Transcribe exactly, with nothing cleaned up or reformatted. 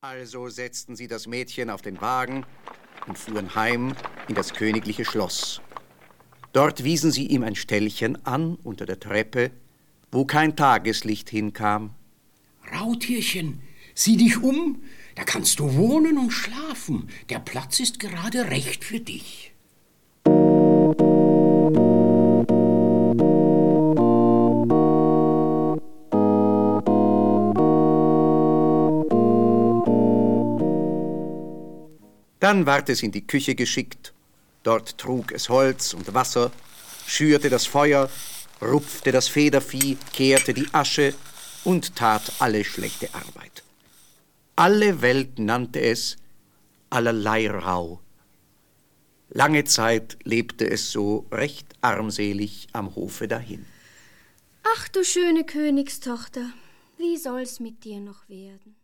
Also setzten sie das Mädchen auf den Wagen und fuhren heim in das königliche Schloss. Dort wiesen sie ihm ein Ställchen an unter der Treppe, wo kein Tageslicht hinkam. Rautierchen, sieh dich um, da kannst du wohnen und schlafen. Der Platz ist gerade recht für dich. Dann ward es in die Küche geschickt, dort trug es Holz und Wasser, schürte das Feuer, rupfte das Federvieh, kehrte die Asche und tat alle schlechte Arbeit. Alle Welt nannte es allerlei Rau. Lange Zeit lebte es so recht armselig am Hofe dahin. Ach, du schöne Königstochter, wie soll's mit dir noch werden?